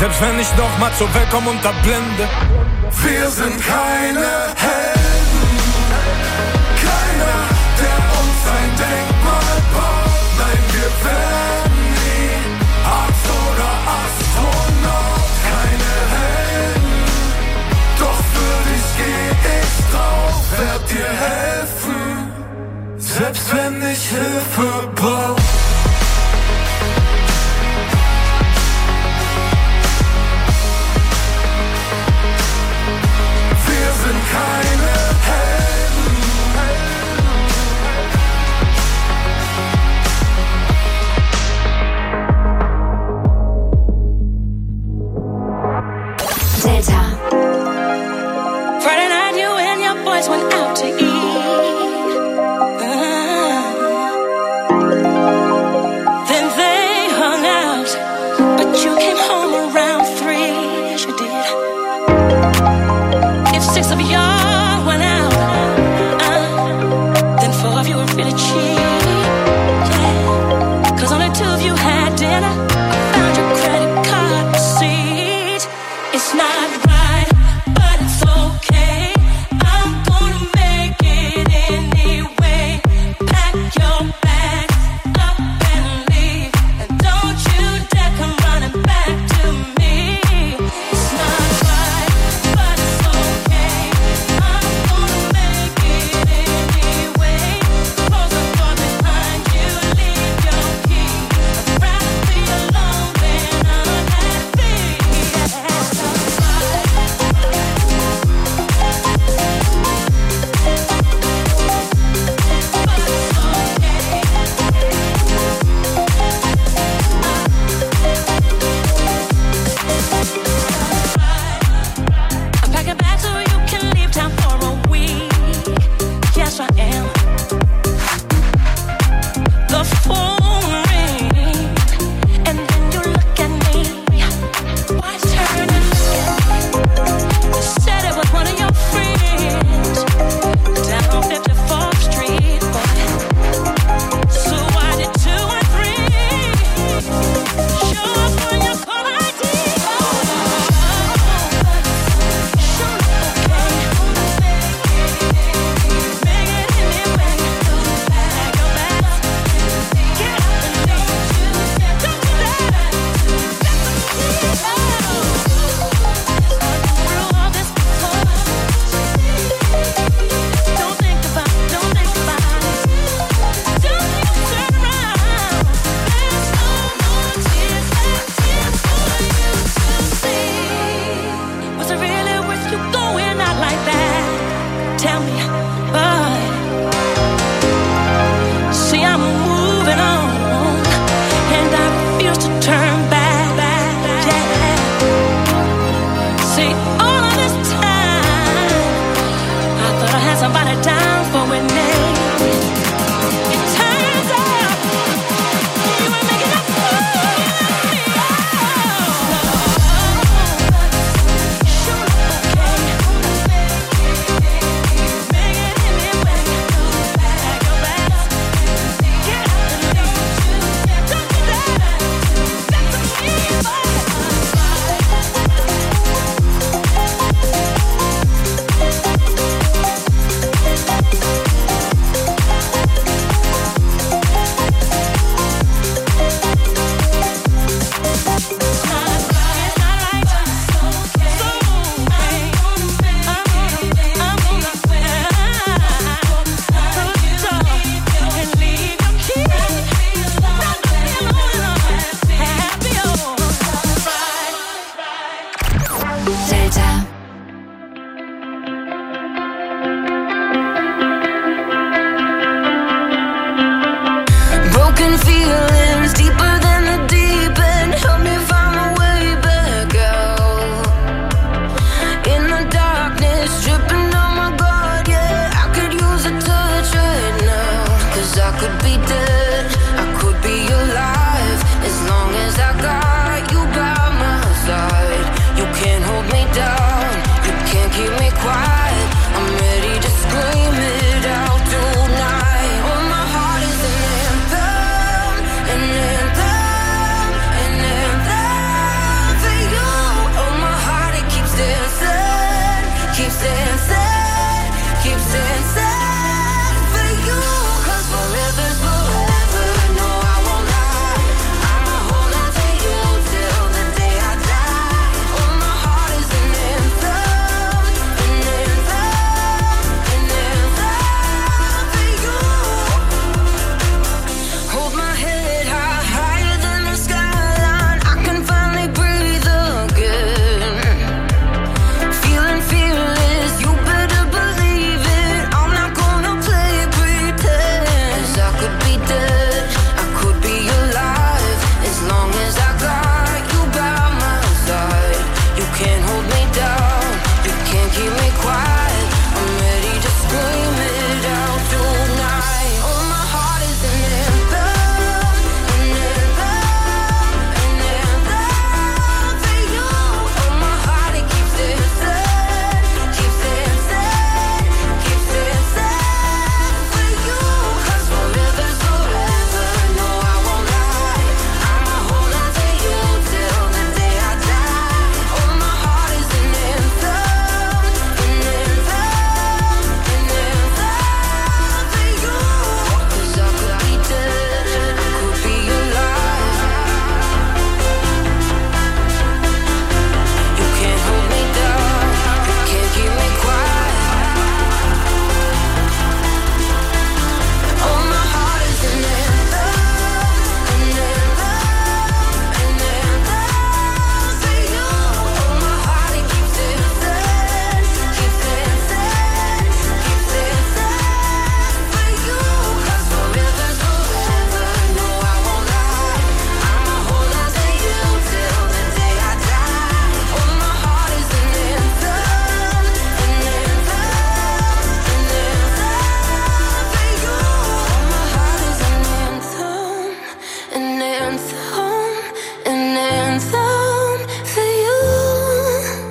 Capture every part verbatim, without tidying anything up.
Selbst wenn ich noch mal zur Welt komm unter Blende. Wir sind keine Helden. Keiner, der uns ein Denkmal baut. Nein, wir werden nie Arzt oder Astronaut. Keine Helden, doch für dich geh ich drauf. Werd dir helfen, selbst wenn ich Hilfe brauch. Keine Helden. Delta. Friday night you and your boys went out to eat. uh,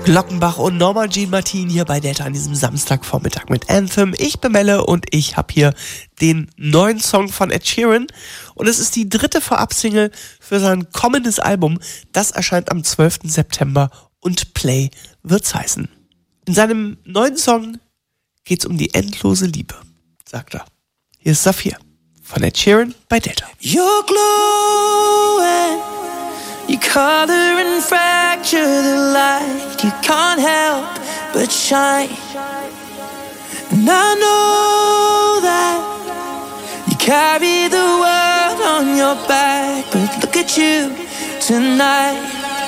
Glockenbach und Norman Jean Martin hier bei Delta an diesem Samstagvormittag mit Anthem. Ich bin Melle und ich habe hier den neuen Song von Ed Sheeran und es ist die dritte Vorab-Single für sein kommendes Album. Das erscheint am zwölften September und Play wird's heißen. In seinem neuen Song geht's um die endlose Liebe, sagt er. Hier ist Saphir von Ed Sheeran bei Delta. You're glowing. You color and fracture the light. You can't help but shine. And I know that you carry the world on your back, but look at you tonight.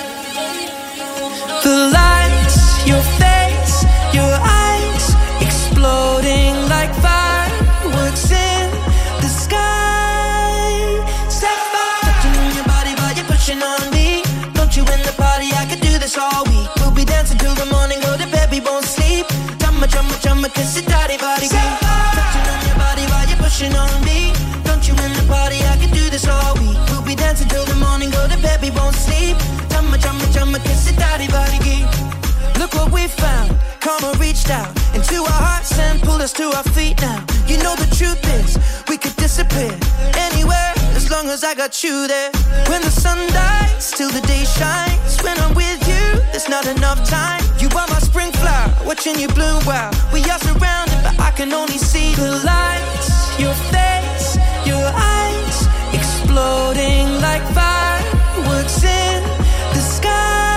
The lights, your face, your eyes, exploding like fireworks in the sky. Sapphire, touching on your body while you're pushing on me. Don't you in the party, I could do this all week. We'll be dancing till the morning, go to bed, we won't sleep. Chumma, chumma, chumma, kiss it, daddy, body, touching on your body while you're pushing on me. Don't you in the party, I could do this all week. We'll be dancing till the morning, go to bed, we won't sleep. Chumma, chumma, chumma, kiss it, daddy, body, look what we found. Karma reached out into our hearts and pulled us to our feet now. You know the truth is, we could disappear anywhere as long as I got you there. When the sun dies, till the day shines. When I'm with you, there's not enough time. You are my spring flower, watching you bloom wild. We are surrounded, but I can only see the lights. Your face, your eyes, exploding like fireworks in the sky.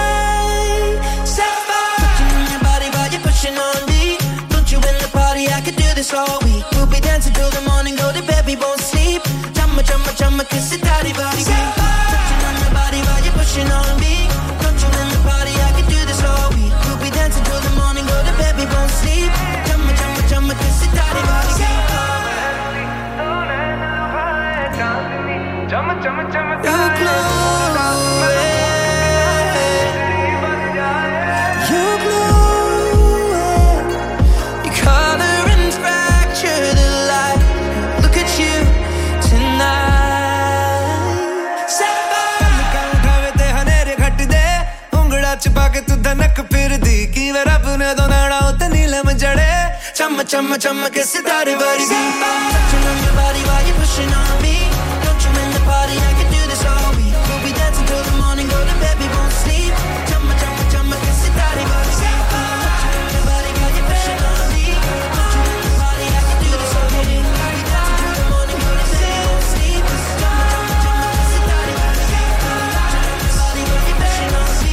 On me, don't you in the party, I could do this all week. We'll be dancing till the morning, go to bed, we won't sleep. Chumma, chumma, chumma, kiss it, daddy, body, touching on your body while you're pushing on me. Don't you in the party, I could do this all week. We'll be dancing till the morning, go to bed, we won't sleep. Chumma, chumma, chumma, kiss it, daddy, body, you're glowing. You're glowing. छुपा के तू धनक फिर दी कि वे रब ने दो नाड़ा उते नीलम जड़े चम चम चम के सितारे वाली दी touching on your body while you're pushing on me. Don't you in the party, I can do this all week. We'll be dancing till the morning, go to bed, we won't sleep. Chum chum chum के सितारे वाली दी touching on your body while you're pushing on me. Don't you in the party, I can do this all week. We'll be dancing till the morning, go to bed, we won't sleep. Chum chum chum के सितारे वाली दी touching on your body while you're pushing on me.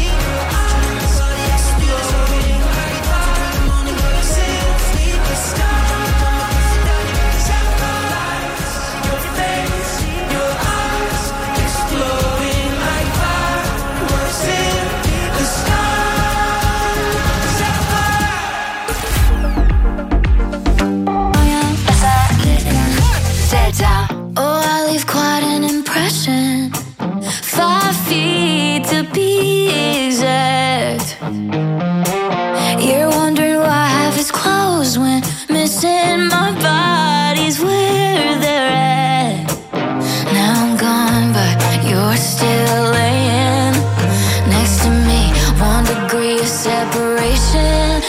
Oh, I leave quite an impression. Five feet to be exact. You're wondering why half is closed when missing my body's where they're at. Now I'm gone, but you're still laying next to me. One degree of separation.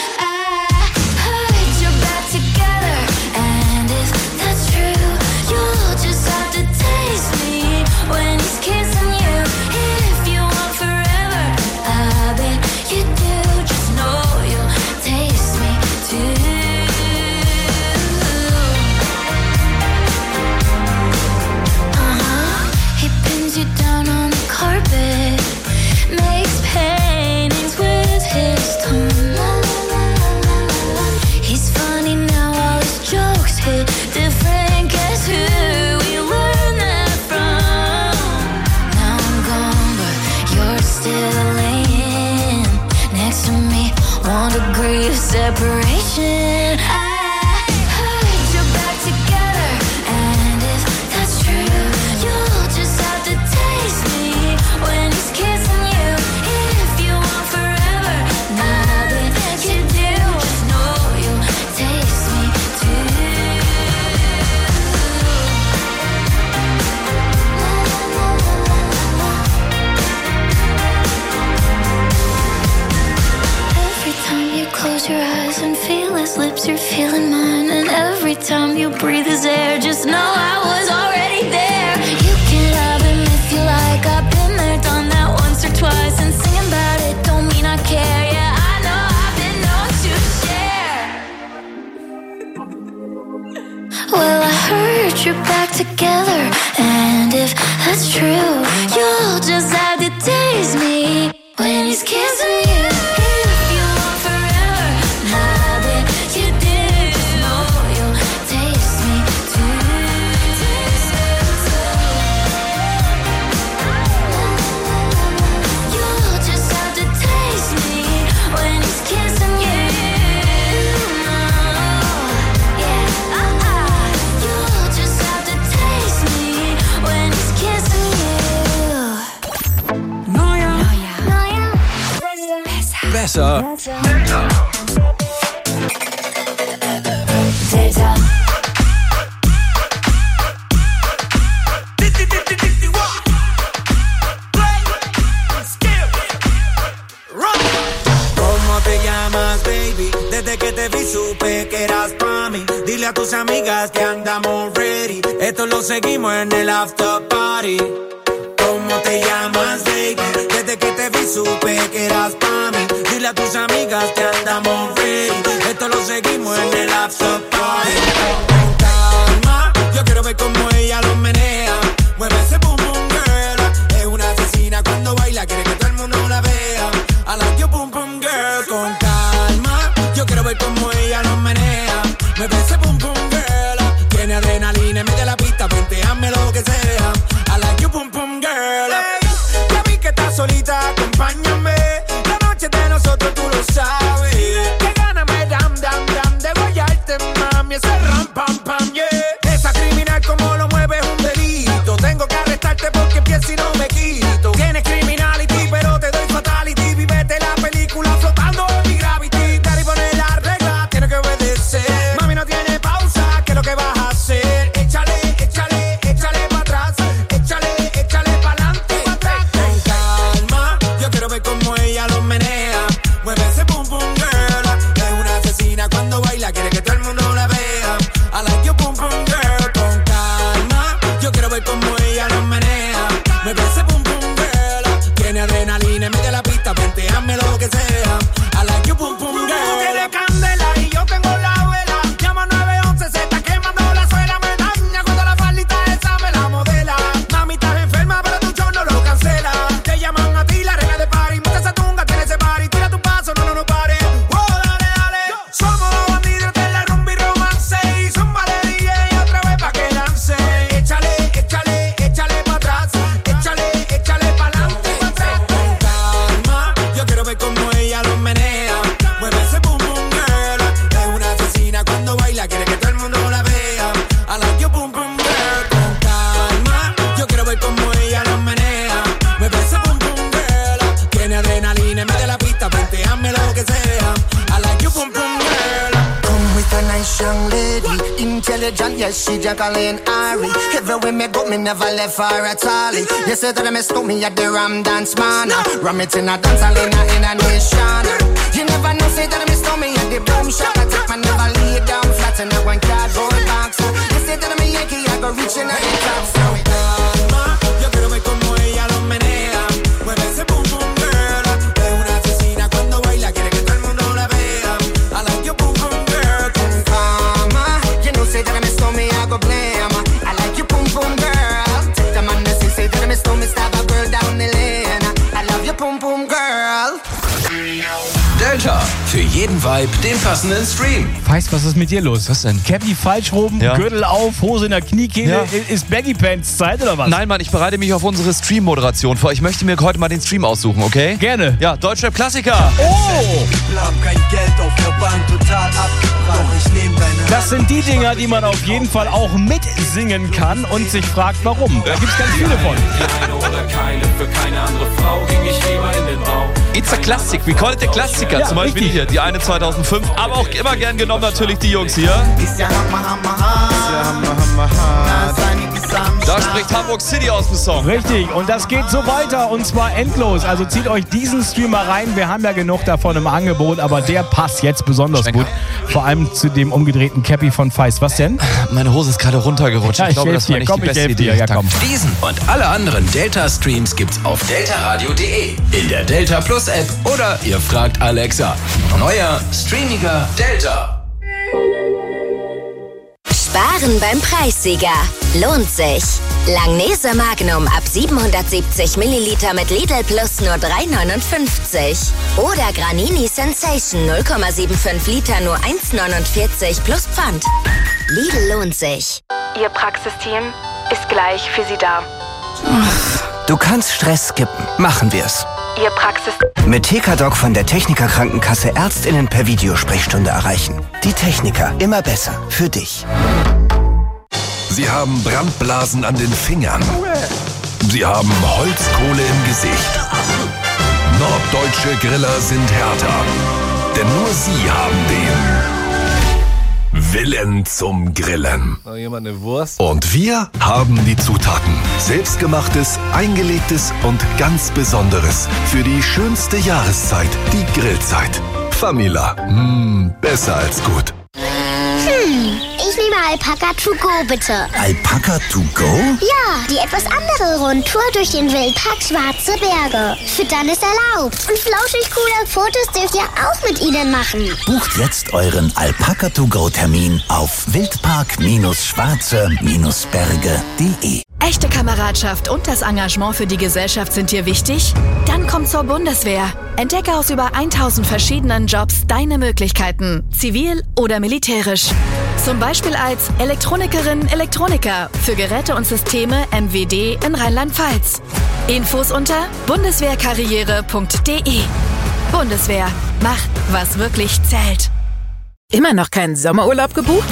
Separation. I heard you're back together, and if that's true, you'll just have to taste me when he's kissing you. If you want forever, nothing you do, just know you'll taste me too. close your eyes and feel his lips, you're feeling mine. And every time you breathe his air, just know I was already there. You can love him if you like, I've been there, done that once or twice. And singing about it don't mean I care, yeah, I know I've been known to share. Well, I heard you're back together, and if that's true, you'll just have to taste me when he's kissing you. If you want forever, I bet you do. You'll taste me too. Taste me too. You'll just have to taste me when he's kissing you. Yeah, uh-uh. You'll just have to taste me when he's kissing you. Neuer, Neuer. Besser. Delta. ¿cómo te llamas, baby? Desde que te vi supe que eras pa' mí. Dile a tus amigas que andamos ready. Esto lo seguimos en el after party. ¿Cómo te llamas, baby? Desde que te vi supe que eras pa' mí. Dile a tus amigas que andamos ready. Esto lo seguimos en el after party. Con calma, yo quiero ver cómo ella lo menea. Mueve ese boom boom girl. Es una asesina cuando baila, quiere que todo el mundo la vea. I like your boom boom girl. Con calma, yo quiero ver cómo ella lo menea. Mueve ese boom boom girl. Tiene adrenalina en medio de la pista, venteame lo que sea. I like your boom boom girl. Hey, ya vi que estás solita, acompáñame. La noche de nosotros tú lo sabes. Que gana me dam dam dam de guayarte, mami. Ese ram pam pam, yeah. Esa criminal como lo mueve es un delito. Tengo que arrestarte porque pienso y no me quito. Tienes criminality, pero te doy fatality. Vivete la película flotando en mi gravity. Daddy pone la regla, tiene que obedecer. Mami no tiene pausa, ¿qué es lo que vas a hacer? Échale, échale, échale pa' atrás. Échale, échale pa'lante, pa' atrás. Con calma, yo quiero ver cómo ella lo menea. Mueve ese boom boom girl. Es una asesina cuando baila, quiere que todo el mundo la vea. I like your boom boom girl. Con calma, yo quiero ver cómo ella lo menea. Mueve ese boom boom girl. Tiene adrenalina en medio de la pista, venteame lo que sea. I like your boom boom girl. Tú tienes candela y yo tengo la vela. Llama nueve once, se está quemando la suela. Me daña cuando la faldita esa me la modela. Mami, estás enferma, pero tu show no lo cancela. Te llaman a ti, la reina de party. Monta esa tunga, tiene ese party. Tira tu paso, no, no, no pare. Oh, dale, dale. Somos los bandidos de la rumba y romance. Y zúmbale D J otra vez pa' que lance. Échale, échale, échale pa' atrás. Échale, échale pa'lante, pa' atrás. Con calma, yo quiero ver cómo ella lo menea. Mueve ese boom boom girl. Es una asesina cuando baila, quiere que todo el mundo la vea. I like your boom boom girl. Con calma, yo quiero ver cómo ella lo menea. Mueve ese boom boom girl. Tiene adrenalina en medio de la pista, venteame lo que sea. I like your boom boom girl. Come with a nice young lady, intelligent, yes, she Jacqueline Ari. Everywhere me go, me never left her at all. You say that I miss me at the Ram Dance Man. Ram it in a dance hall in a, in a nation. You never know, say that I miss me at the Boom Shop. I take my never lay down flat in a one cardboard box. You say that I'm a Yankee, I go reaching out the top. So Calma, yo quiero ver cómo ella lo menea. Mueve ese boom boom girl. Es una asesina cuando baila, quiere que todo el mundo la vea. I like your boom boom girl. con calma, you know, say that I miss me, I go blame. I like you, boom boom girl. Take the man that say, say that I miss me, stab a girl down the lane. I love you, boom boom girl. Delta. Für jeden Vibe den passenden Stream. Weißt, was ist mit dir los? Was denn? Cappy falsch rum, Ja. Gürtel auf, Hose in der Kniekehle. Ja. Ist Baggy Pants Zeit oder was? Nein, Mann, ich bereite mich auf unsere Stream-Moderation vor. Ich möchte mir heute mal den Stream aussuchen, okay? Gerne. Ja, Deutschrap-Klassiker. Oh! Hab kein Geld auf der Bank, total abgebrannt. Doch ich nehm deine Das sind die Dinger, die man auf jeden Fall auch mitsingen kann und sich fragt, warum. Da gibt's ganz viele von. Die eine oder keine, für keine andere Frau ging ich lieber in den Bau. It's a Classic. We call it a Klassiker. Ja, Zum Beispiel richtig. hier, die eine zweitausendfünf. Aber auch immer gern genommen natürlich die Jungs hier. Da spricht Hamburg City aus dem Song. Richtig, und das geht so weiter und zwar endlos. Also zieht euch diesen Streamer rein. Wir haben ja genug davon im Angebot, aber der passt jetzt besonders Schwenker. gut. Vor allem zu dem umgedrehten Cappy von Feist. Was denn? Meine Hose ist gerade runtergerutscht. Ja, ich ich glaube, helf das war dir. nicht Komm, die ich beste helf Idee. dir. Ja, Danke. komm. Diesen und alle anderen Delta-Streams gibt's auf deltaradio punkt de, in der Delta Plus App oder ihr fragt Alexa. Neuer, streamiger Delta. Sparen beim Preissieger. Lohnt sich. Langnese Magnum ab siebenhundertsiebzig Milliliter mit Lidl Plus nur drei neunundfünfzig. Oder Granini Sensation null Komma fünfundsiebzig Liter nur eins neunundvierzig plus Pfand. Lidl lohnt sich. Ihr Praxisteam ist gleich für Sie da. Du kannst Stress skippen. Machen wir's. Ihr Praxis... Mit Tekadoc von der Techniker Krankenkasse ÄrztInnen per Videosprechstunde erreichen. Die Techniker. Immer besser. Für dich. Sie haben Brandblasen an den Fingern. Sie haben Holzkohle im Gesicht. Norddeutsche Griller sind härter. Denn nur sie haben den Willen zum Grillen. Noch jemand eine Wurst? Und wir haben die Zutaten. Selbstgemachtes, eingelegtes und ganz Besonderes. Für die schönste Jahreszeit, die Grillzeit. Famila. Mmh, besser als gut. Hm, ich nehme Alpaka to go, bitte. Alpaka to go? Ja, die etwas andere Rundtour durch den Wildpark Schwarze Berge. Füttern ist erlaubt. Und flauschig coole Fotos dürft ihr auch mit ihnen machen. Bucht jetzt euren Alpaka to go Termin auf wildpark Schwarze Berge punkt de. Echte Kameradschaft und das Engagement für die Gesellschaft sind dir wichtig? Dann komm zur Bundeswehr. Entdecke aus über tausend verschiedenen Jobs deine Möglichkeiten, zivil oder militärisch. Zum Beispiel als Elektronikerin, Elektroniker für Geräte und Systeme M W D in Rheinland-Pfalz. Infos unter bundeswehrkarriere punkt de. Bundeswehr, mach, was wirklich zählt. Immer noch keinen Sommerurlaub gebucht?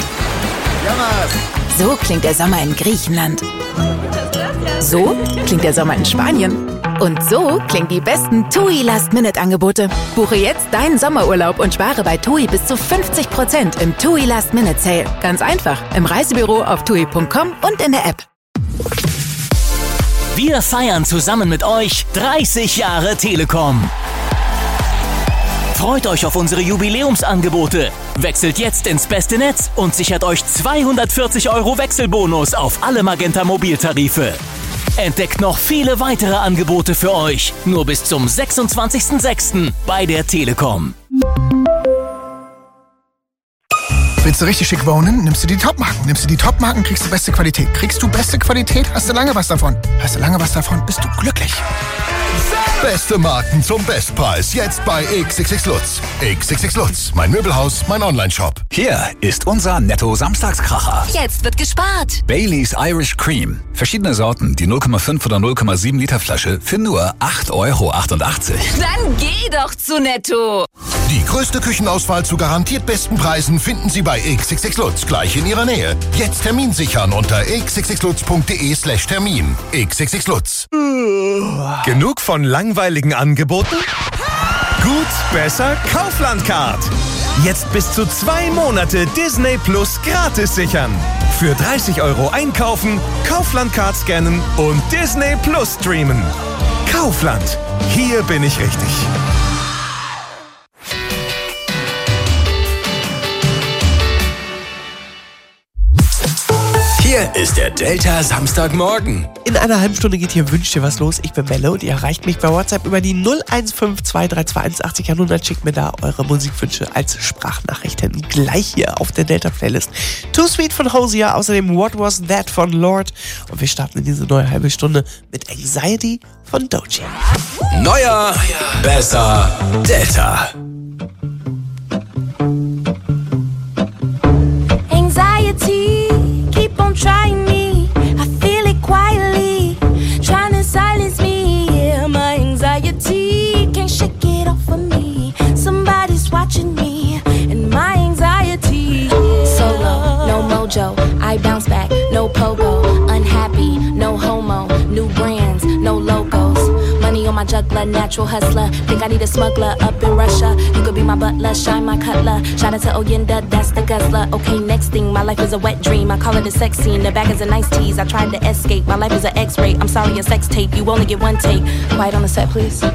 So klingt der Sommer in Griechenland. So klingt der Sommer in Spanien. Und so klingen die besten TUI Last-Minute-Angebote. Buche jetzt deinen Sommerurlaub und spare bei TUI bis zu fünfzig Prozent im TUI Last-Minute-Sale. Ganz einfach, im Reisebüro auf tui punkt com und in der App. Wir feiern zusammen mit euch dreißig Jahre Telekom. Freut euch auf unsere Jubiläumsangebote. Wechselt jetzt ins beste Netz und sichert euch zweihundertvierzig Euro Wechselbonus auf alle Magenta Mobiltarife. Entdeckt noch viele weitere Angebote für euch. Nur bis zum sechsundzwanzigsten sechsten bei der Telekom. Willst du richtig schick wohnen? Nimmst du die Top-Marken. Nimmst du die Top-Marken, kriegst du beste Qualität. Kriegst du beste Qualität, hast du lange was davon. Hast du lange was davon, bist du glücklich. Beste Marken zum Bestpreis. Jetzt bei X X X Lutz. X X X Lutz. Mein Möbelhaus, mein Onlineshop. Hier ist unser Netto-Samstagskracher. Jetzt wird gespart. Baileys Irish Cream. Verschiedene Sorten. Die null Komma fünf oder null Komma sieben Liter Flasche für nur acht Euro achtundachtzig. Dann geh doch zu Netto. Die größte Küchenauswahl zu garantiert besten Preisen finden Sie bei X X X Lutz. Gleich in Ihrer Nähe. Jetzt Termin sichern unter x x x lutz punkt de slash Termin. X X X Lutz. Genug von langweiligen Angeboten? Gut, besser, Kaufland-Card. Jetzt bis zu zwei Monate Disney Plus gratis sichern. Für dreißig Euro einkaufen, Kaufland-Card scannen und Disney Plus streamen. Kaufland. Hier bin ich richtig. Hier ist der Delta Samstagmorgen. In einer halben Stunde geht hier Wünsch dir was los. Ich bin Melle und ihr erreicht mich bei WhatsApp über die null eins fünf zwei drei zwei eins acht null null. Schickt mir da eure Musikwünsche als Sprachnachricht hin. Gleich hier auf der Delta-Playlist. Too Sweet von Hosier, außerdem What Was That von Lord. Und wir starten in diese neue halbe Stunde mit Anxiety von Doja. Neuer, besser, Delta. Anxiety, keep on trying me. I feel it quietly, trying to silence me. Yeah, my anxiety can't shake it off of me. Somebody's watching me, and my anxiety. Solo, no mojo, I bounce back, no pogo. Unhappy, no homo, new brands, no logos. Money on my juggler a natural hustler. Think I need a smuggler up in Russia. You could be my butler, shine my cutler. Shout out to Oyenda, that's the guzzler. Okay, next thing, my life is a wet dream. I call it a sex scene. The bag is a nice tease. I tried to escape. My life is an X-ray. I'm sorry, a sex tape. You only get one take. Quiet on the set, please.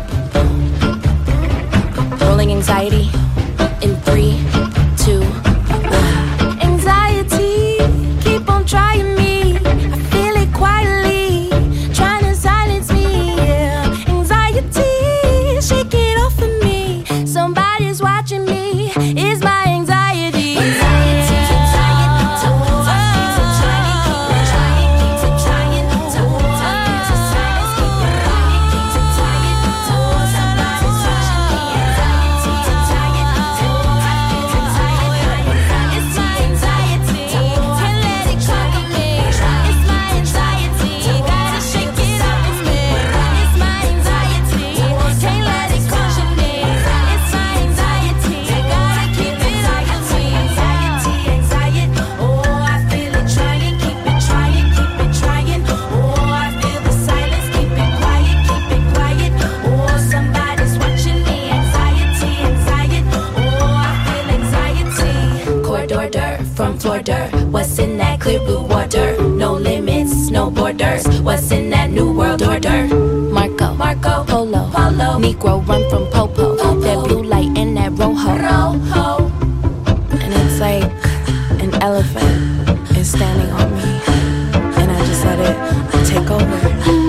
Rolling anxiety in three, two, one. Anxiety, keep on trying me. I feel it quietly, trying to silence me. Yeah. Anxiety, shake it off of me. Somebody's watching me. It's my anxiety. Anxiety, what's in that clear blue water? No limits, no borders. What's in that new world order? Marco, Marco, Polo, Polo. Negro run from Popo. Popo. That blue light and that rojo. Rojo. And it's like an elephant is standing on me, and I just let it take over.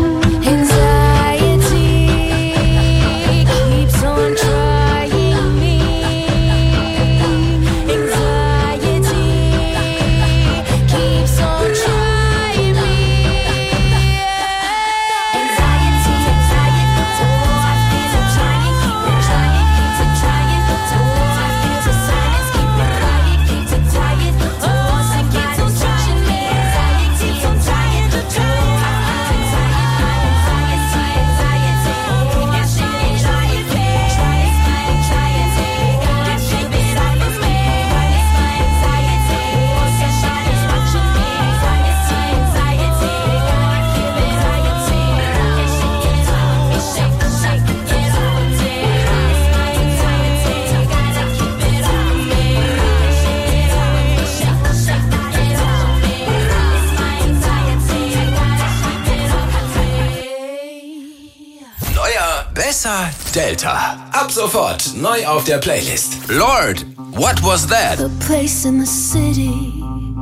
Besser Delta. Ab sofort neu auf der Playlist. Lord, what was that? A place in the city,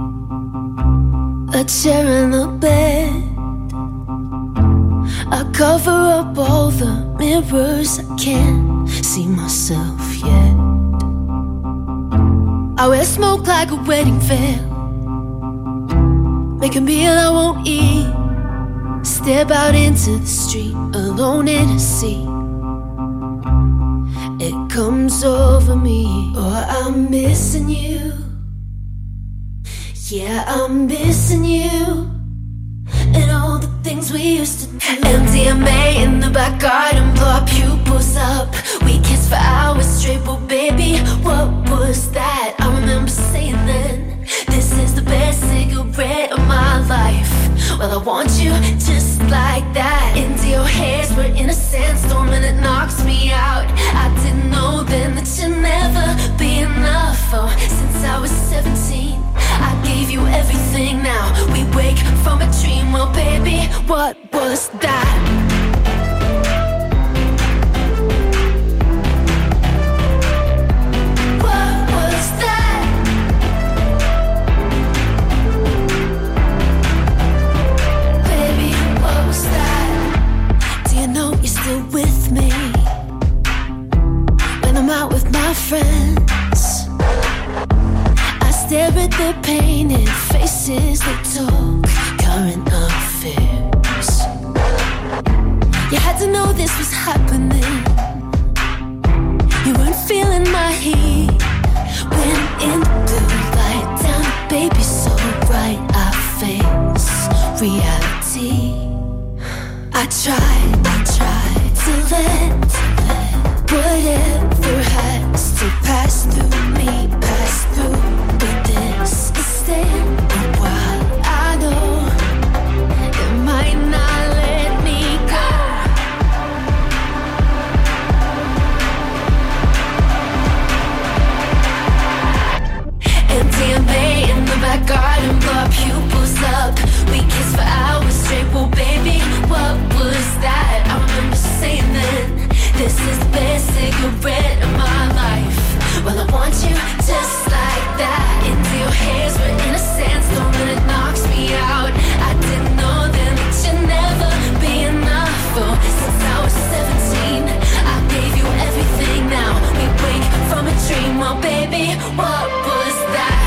a chair in the bed. I cover up all the mirrors, I can't see myself yet. I wear smoke like a wedding veil, make a meal I won't eat. Step out into the street, alone in a sea. It comes over me, oh, I'm missing you. Yeah, I'm missing you. And all the things we used to do. M D M A in the back garden, blow our pupils up. We kissed for hours straight, but baby, what was that? I remember saying then, this is the best cigarette of my life. Well, I want you just like that. Into your hairs, we're in a sandstorm and it knocks me out. I didn't know then that you'd never be enough. Oh, since I was seventeen, I gave you everything. Now we wake from a dream. Well, baby, what was that? With me when I'm out with my friends, I stare at their painted faces. They talk current affairs. You had to know this was happening. You weren't feeling my heat when in the blue light down, baby, so bright I face reality. I tried, I tried to let, to let whatever has to pass through me, pass through. But this is staying a while. I know it might not let me go. want you just like that. Into your hairs, we're in a sandstorm and it knocks me out. I didn't know then that you'd never be enough. Oh, since I was seventeen, I gave you everything. Now we wake from a dream. Oh baby, what was that?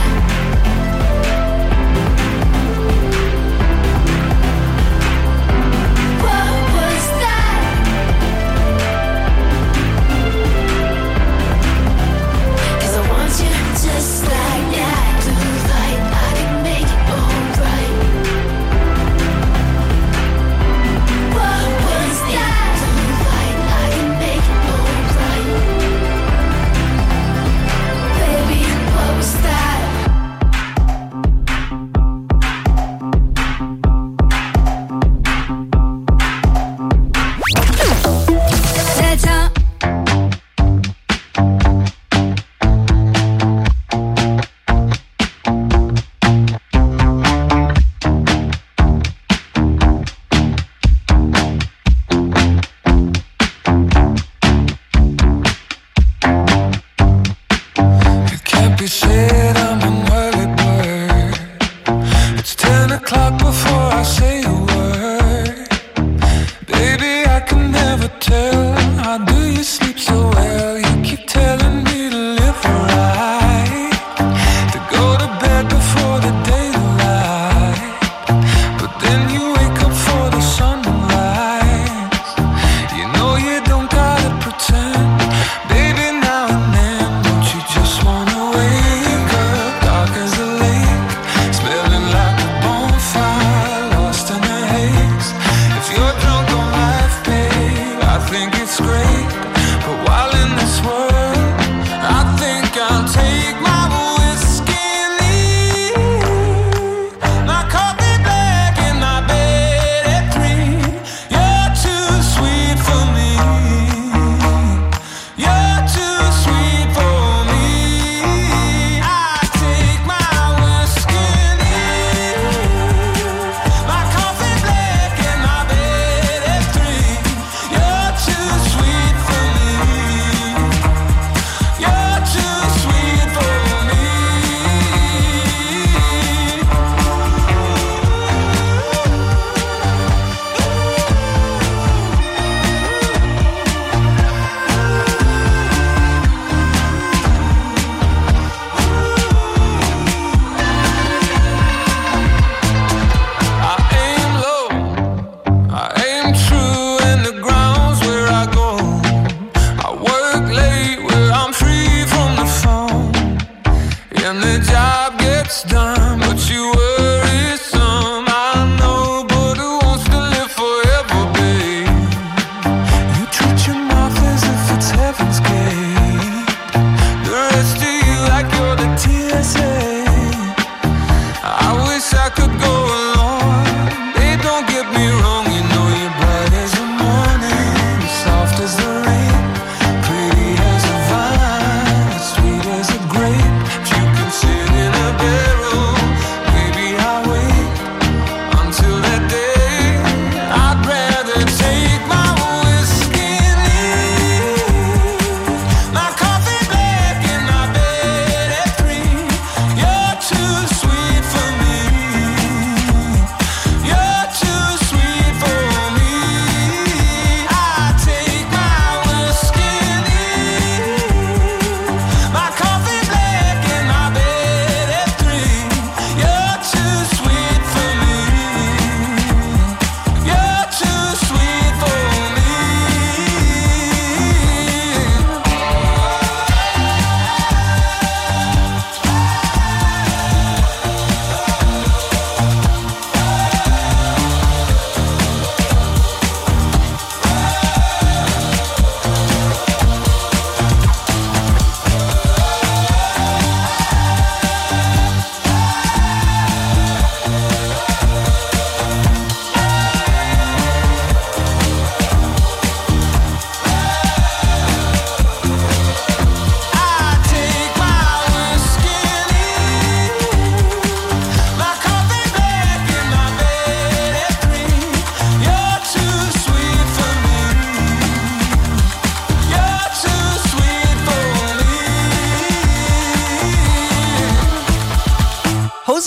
Just like that, blue light, I can make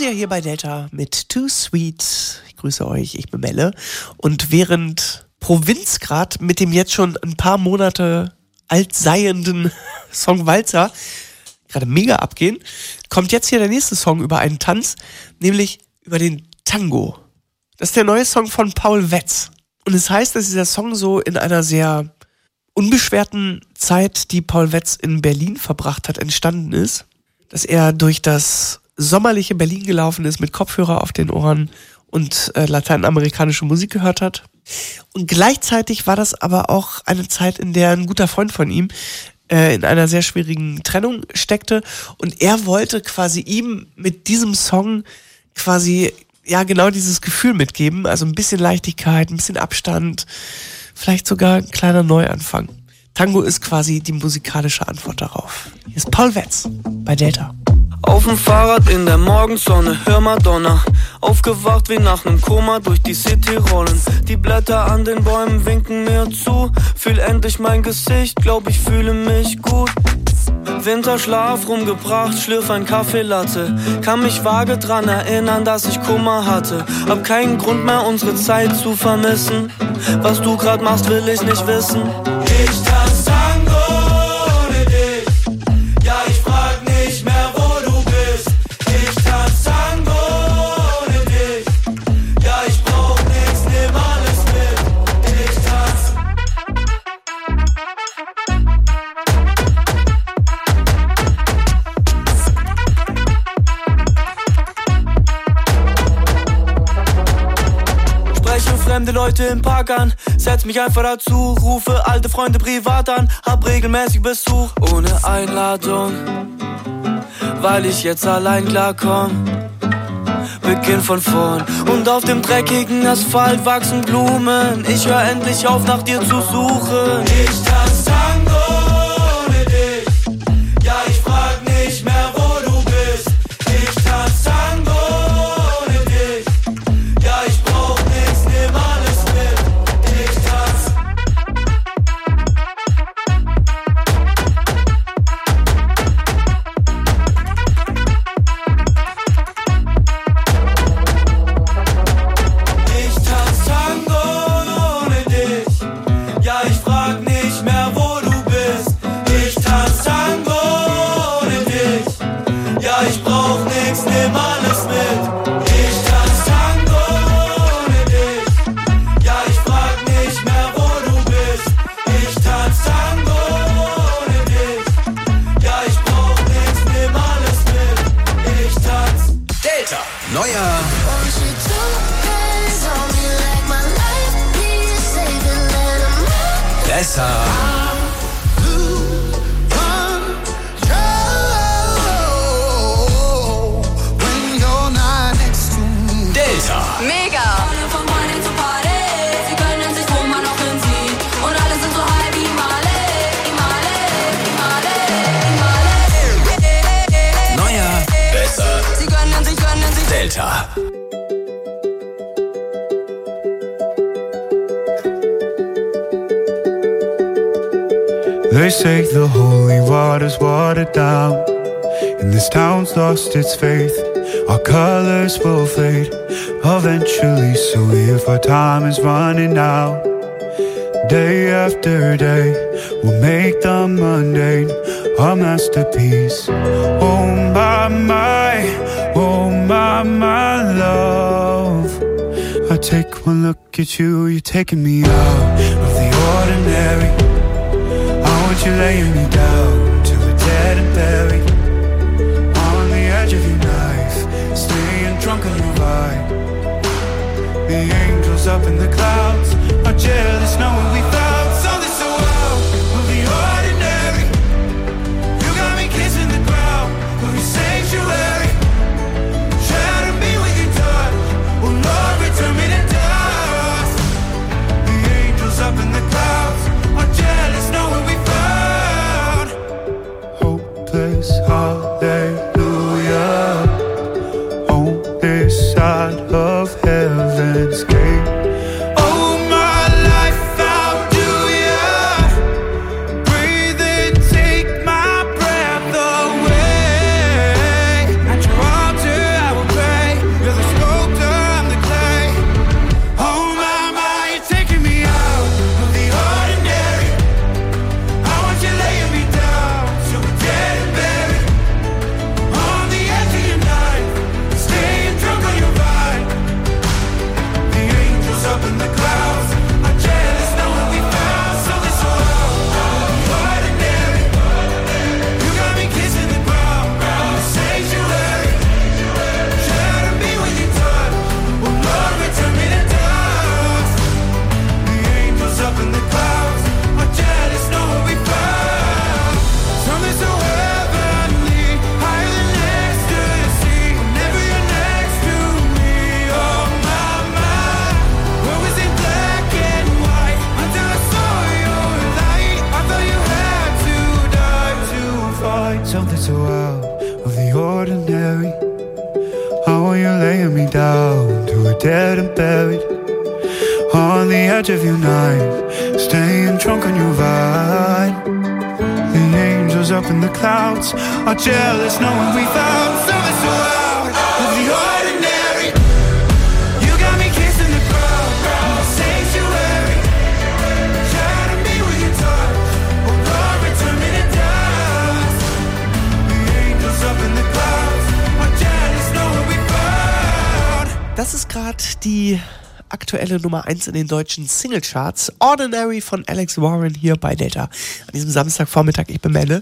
Freysia hier bei Delta mit Too Sweet. Ich grüße euch, ich bin Melle. Und während Provinzgrad mit dem jetzt schon ein paar Monate alt seienden Song Walzer gerade mega abgehen, kommt jetzt hier der nächste Song über einen Tanz, nämlich über den Tango. Das ist der neue Song von Paul Wetz. Und es heißt, dass dieser Song so in einer sehr unbeschwerten Zeit, die Paul Wetz in Berlin verbracht hat, entstanden ist. Dass er durch das sommerliche Berlin gelaufen ist mit Kopfhörer auf den Ohren und äh, lateinamerikanische Musik gehört hat. Und gleichzeitig war das aber auch eine Zeit, in der ein guter Freund von ihm äh, in einer sehr schwierigen Trennung steckte. Und er wollte quasi ihm mit diesem Song quasi ja genau dieses Gefühl mitgeben. Also ein bisschen Leichtigkeit, ein bisschen Abstand, vielleicht sogar ein kleiner Neuanfang. Tango ist quasi die musikalische Antwort darauf. Hier ist Paul Wetz bei Delta. Auf dem Fahrrad in der Morgensonne, hör Madonna. Aufgewacht wie nach nem Koma, durch die City rollen. Die Blätter an den Bäumen winken mir zu. Fühl endlich mein Gesicht, glaub ich fühle mich gut. Winterschlaf rumgebracht, schlürf ein Kaffeelatte. Kann mich vage dran erinnern, dass ich Kummer hatte. Hab keinen Grund mehr, unsere Zeit zu vermissen. Was du grad machst, will ich nicht wissen. Ich tanz Tango ohne dich. Ja, ich frag nicht mehr, wo du bist. Ich tanz Tango ohne dich. Ja, ich brauch nix, nimm alles mit. Ich tanz. Spreche fremde Leute im Park an, setz mich einfach dazu, rufe alte Freunde privat an, hab regelmäßig Besuch, ohne Einladung, weil ich jetzt allein klarkomm. Beginn von vorn und auf dem dreckigen Asphalt wachsen Blumen. Ich hör endlich auf, nach dir zu suchen. Ich tanz Tango ohne dich. Ja, ich frag nicht mehr, wo du bist. Ich tanz Tango ohne dich. Ja, ich brauch nix, nimm alles mit. Ich tanz. Ich tanz Tango ohne dich. Ja, ich frag nicht mehr, wo du bist. Ich tanz Tango ohne dich. Ja, ich brauch nix, nimm alles mit. Ich tanz Tango ohne dich. Ja, ich frag nicht mehr, wo du bist. Ich tanz Tango ohne dich. Ja, ich brauch nix, nimm alles mit. Ich tanz. Delta. Neuer besser Delta. Mega! Alle von Party zu Party, sie können sich wo man noch hinziehen. Und alle sind so high wie Male, Male, Male, Male. Neuer besser Sie gönnen sich, gönnen sich. Delta. They say the holy water's watered down, and this town's lost its faith. Our colors will fade eventually, so if our time is running out, day after day, we'll make the mundane our masterpiece. Oh my, my, oh my, my love, I take one look at you, you're taking me out of the ordinary. You're laying me down till we're dead and buried on the edge of your knife, staying drunk on your vibe. The angels up in the clouds are jealous knowing we found something so wild. We'll be ordinary. You got me kissing the ground, we'll be sanctuary. Shatter me with your touch, oh Lord, return me to dust. The angels up in the clouds are jealous knowing we found hopeless hallelujah on this side of heaven's gate. Oh my life, how do ya breathe and take my breath away? At your altar I will pray. find something so out of the ordinary. How are you laying me down to a dead and buried? On the edge of your night, staying drunk on your vine. The angels up in the clouds are jealous knowing we found something so out of the ordinary. You got me kissing the ground, sanctuary. Shadow me with your touch, oh Lord, return me to dust. The angels up in the clouds are jealous knowing we found. Das ist gerade die aktuelle Nummer eins in den deutschen Singlecharts. Ordinary von Alex Warren hier bei Delta. An diesem Samstagvormittag, ich bin Melle.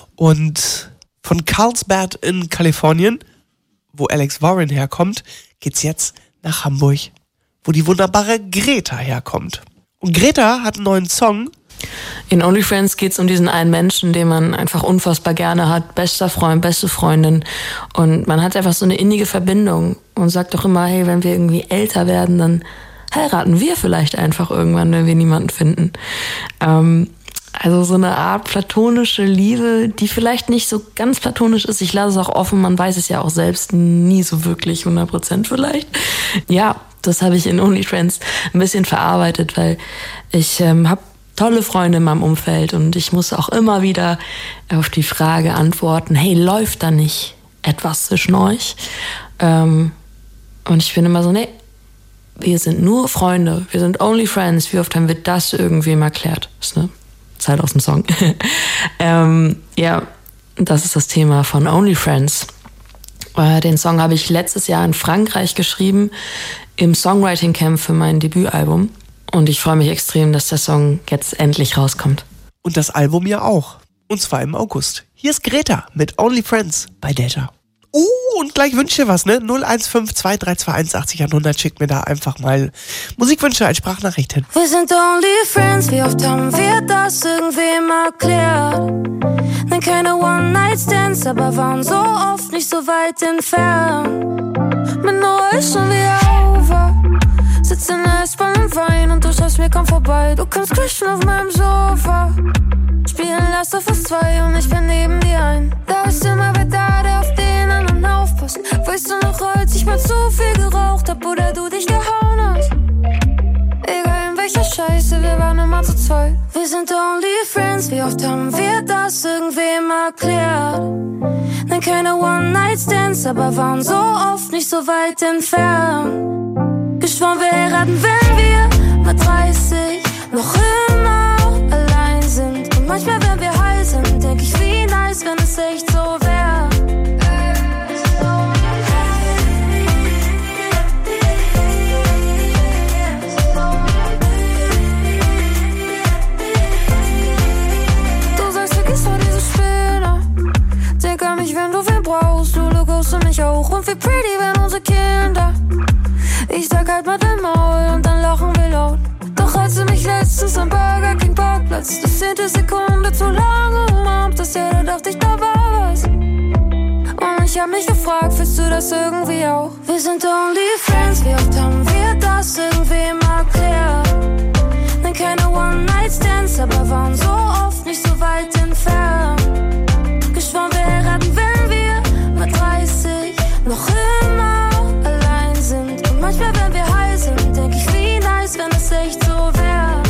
Und von Carlsbad in Kalifornien, wo Alex Warren herkommt, geht's jetzt nach Hamburg, wo die wunderbare Greta herkommt. Und Greta hat einen neuen Song. In Only Friends geht es um diesen einen Menschen, den man einfach unfassbar gerne hat. Bester Freund, beste Freundin. Und man hat einfach so eine innige Verbindung und sagt doch immer, hey, wenn wir irgendwie älter werden, dann heiraten wir vielleicht einfach irgendwann, wenn wir niemanden finden. Ähm, also so eine Art platonische Liebe, die vielleicht nicht so ganz platonisch ist. Ich lasse es auch offen, man weiß es ja auch selbst nie so wirklich, hundert Prozent vielleicht. Ja, das habe ich in Only Friends ein bisschen verarbeitet, weil ich ähm, habe tolle Freunde in meinem Umfeld und ich muss auch immer wieder auf die Frage antworten, hey, läuft da nicht etwas zwischen euch? Ähm, und ich bin immer so, nee, wir sind nur Freunde, wir sind only friends. Wie oft haben wir das irgendwem erklärt? Das ist eine Zeit aus dem Song. ähm, ja, das ist das Thema von Only Friends. Äh, den Song habe ich letztes Jahr in Frankreich geschrieben, im Songwriting Camp für mein Debütalbum. Und ich freue mich extrem, dass der Song jetzt endlich rauskommt. Und das Album ja auch. Und zwar im August. Hier ist Greta mit Only Friends bei Delta. Uh, und gleich wünscht ihr was, ne? null eins fünf zwei drei zwei eins achtzig hundert. Schickt mir da einfach mal Musikwünsche als Sprachnachricht hin. Wir sind only friends, wie oft haben wir das irgendwem erklärt? Denn keine One-Night-Stands, aber waren so oft nicht so weit entfernt. Mein Ohr ist schon wieder over. Sitz in der S-Bahn und wein und du schaust mir kaum vorbei. Du kannst crashen auf meinem Sofa. Spielen Last of Us zwei und ich bin neben dir ein. Da ist immer wer da, der auf den anderen aufpasst. Weißt du noch, als ich mal zu viel geraucht hab oder du dich gehauen hast? Egal in welcher Scheiße, wir waren immer zu zweit. Wir sind only friends, wie oft haben wir das irgendwem erklärt? Denn keine One-Night-Stands, aber waren so oft nicht so weit entfernt. Geschworen, wir heiraten, wenn wir mit dreißig noch immer allein sind. Und manchmal, wenn wir high sind, denk ich, wie nice, wenn es echt so wär. Du sagst, vergiss doch diese Spinner. Denk an mich, wenn du wen brauchst. Du logos und mich auch. Und wie pretty, wenn unsere Kinder. Ich sag halt mal dein Maul und dann lachen wir laut. Doch als du mich letztens am Burger King Parkplatz die zehnte Sekunde zu lange umarmt hast, ja, da dachte ich, da war was. Und ich hab mich gefragt, willst du das irgendwie auch? Wir sind only friends, wie oft haben wir das irgendwem erklärt? Denn keine One-Night-Stands, aber waren so oft nicht so weit entfernt. Geschworen, wir heiraten, wenn wir mit dreißig noch immer sind. Und manchmal, wenn wir high sind, denk ich, wie nice, wenn es echt so wär.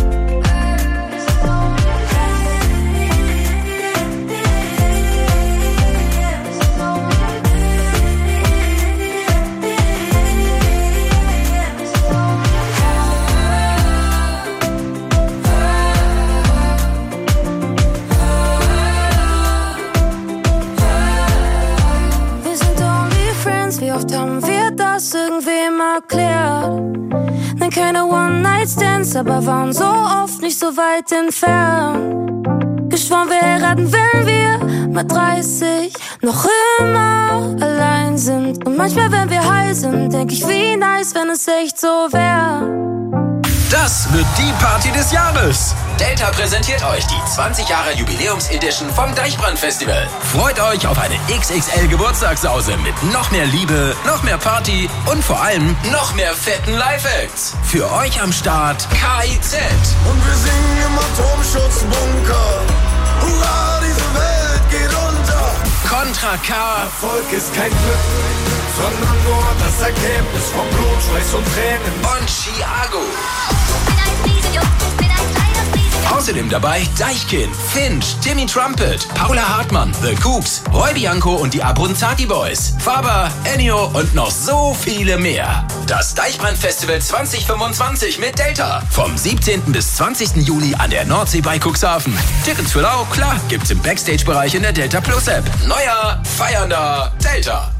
Wir sind only friends, wie oft haben wir das irgendwem erklärt? Denn keine One-Night-Stands, aber waren so oft nicht so weit entfernt. Geschworen, wir heiraten, wenn wir mit dreißig noch immer allein sind. Und manchmal, wenn wir high sind, denk ich, wie nice, wenn es echt so wär. Das wird die Party des Jahres. Delta präsentiert euch die zwanzig Jahre Jubiläums-Edition vom Deichbrand-Festival. Freut euch auf eine X X L-Geburtstagssause mit noch mehr Liebe, noch mehr Party und vor allem noch mehr fetten Live-Acts. Für euch am Start K I Z. Und wir singen im Atomschutzbunker. Hurra, diese Welt geht unter. Contra K. Erfolg ist kein Glück, sondern nur das Ergebnis von Blut, Schweiß und Tränen. Und Chiago. Außerdem dabei Deichkind, Finch, Timmy Trumpet, Paula Hartmann, The Coops, Roy Bianco und die Abruzzati Boys, Faber, Ennio und noch so viele mehr. Das Deichbrand-Festival zwanzig fünfundzwanzig mit Delta. Vom siebzehnten bis zwanzigsten Juli an der Nordsee bei Cuxhaven. Tickets für Lau, klar, gibt's im Backstage-Bereich in der Delta Plus App. Neuer, feiernder Delta.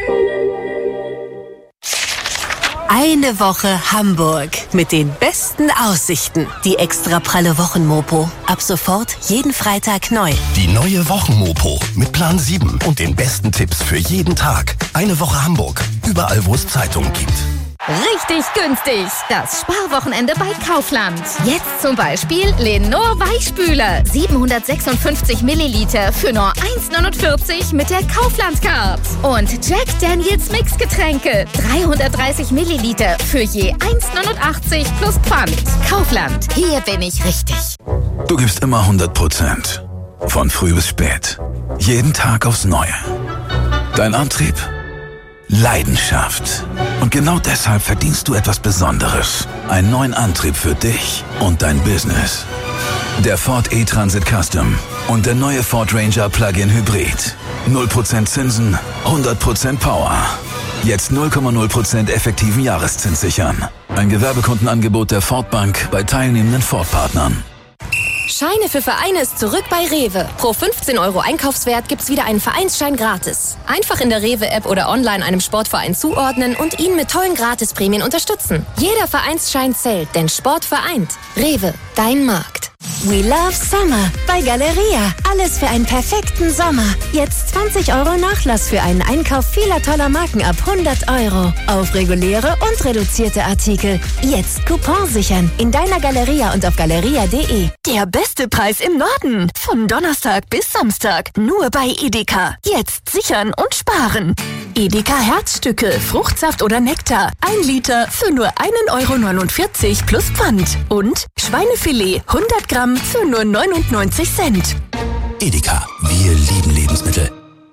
Eine Woche Hamburg mit den besten Aussichten. Die extra pralle Wochenmopo. Ab sofort jeden Freitag neu. Die neue Wochenmopo mit Plan sieben und den besten Tipps für jeden Tag. Eine Woche Hamburg. Überall, wo es Zeitungen gibt. Richtig günstig. Das Sparwochenende bei Kaufland. Jetzt zum Beispiel Lenor Weichspüler. siebenhundertsechsundfünfzig Milliliter für nur eins neunundvierzig mit der Kaufland-Card. Und Jack Daniels Mixgetränke. dreihundertdreißig Milliliter für je eins neunundachtzig plus Pfand. Kaufland. Hier bin ich richtig. Du gibst immer hundert Prozent. Von früh bis spät. Jeden Tag aufs Neue. Dein Antrieb? Leidenschaft. Und genau deshalb verdienst du etwas Besonderes. Einen neuen Antrieb für dich und dein Business. Der Ford E-Transit Custom und der neue Ford Ranger Plug-in Hybrid. null Prozent Zinsen, hundert Prozent Power. Jetzt null Komma null Prozent effektiven Jahreszins sichern. Ein Gewerbekundenangebot der Ford Bank bei teilnehmenden Ford-Partnern. Scheine für Vereine ist zurück bei Rewe. Pro fünfzehn Euro Einkaufswert gibt's wieder einen Vereinsschein gratis. Einfach in der Rewe-App oder online einem Sportverein zuordnen und ihn mit tollen Gratisprämien unterstützen. Jeder Vereinsschein zählt, denn Sport vereint. Rewe, dein Markt. We love Summer bei Galeria. Alles für einen perfekten Sommer. Jetzt zwanzig Euro Nachlass für einen Einkauf vieler toller Marken ab hundert Euro. Auf reguläre und reduzierte Artikel. Jetzt Coupon sichern. In deiner Galeria und auf galeria punkt de. Der beste Preis im Norden. Von Donnerstag bis Samstag. Nur bei Edeka. Jetzt sichern und sparen. Edeka Herzstücke, Fruchtsaft oder Nektar. Ein Liter für nur ein Euro neunundvierzig plus Pfand. Und Schweinefilet hundert Gramm für nur neunundneunzig Cent. Edeka, wir lieben Lebensmittel.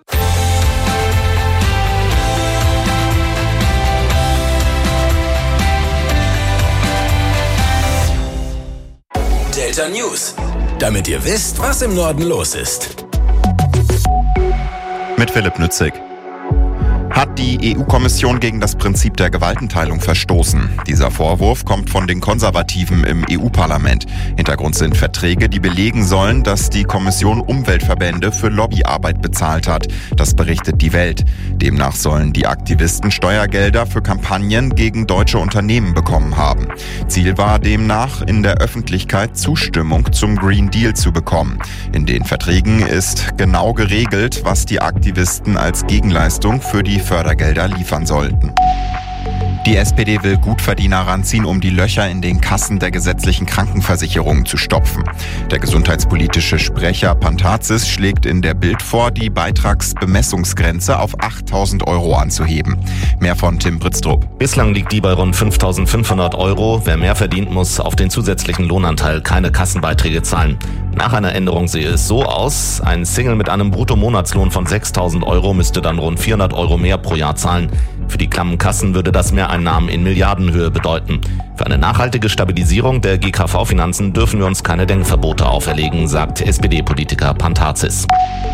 Delta News, damit ihr wisst, was im Norden los ist. Mit Philipp Nützig. Hat die E U-Kommission gegen das Prinzip der Gewaltenteilung verstoßen. Dieser Vorwurf kommt von den Konservativen im E U-Parlament. Hintergrund sind Verträge, die belegen sollen, dass die Kommission Umweltverbände für Lobbyarbeit bezahlt hat. Das berichtet die Welt. Demnach sollen die Aktivisten Steuergelder für Kampagnen gegen deutsche Unternehmen bekommen haben. Ziel war demnach, in der Öffentlichkeit Zustimmung zum Green Deal zu bekommen. In den Verträgen ist genau geregelt, was die Aktivisten als Gegenleistung für die Fördergelder liefern sollten. Die S P D will Gutverdiener ranziehen, um die Löcher in den Kassen der gesetzlichen Krankenversicherungen zu stopfen. Der gesundheitspolitische Sprecher Pantazis schlägt in der Bild vor, die Beitragsbemessungsgrenze auf achttausend Euro anzuheben. Mehr von Tim Britztrup. Bislang liegt die bei rund fünftausendfünfhundert Euro. Wer mehr verdient, muss auf den zusätzlichen Lohnanteil keine Kassenbeiträge zahlen. Nach einer Änderung sehe es so aus: Ein Single mit einem Bruttomonatslohn von sechstausend Euro müsste dann rund vierhundert Euro mehr pro Jahr zahlen. Für die klammen Kassen würde das Mehreinnahmen in Milliardenhöhe bedeuten. Für eine nachhaltige Stabilisierung der G K V-Finanzen dürfen wir uns keine Denkverbote auferlegen, sagt S P D-Politiker Pantazis.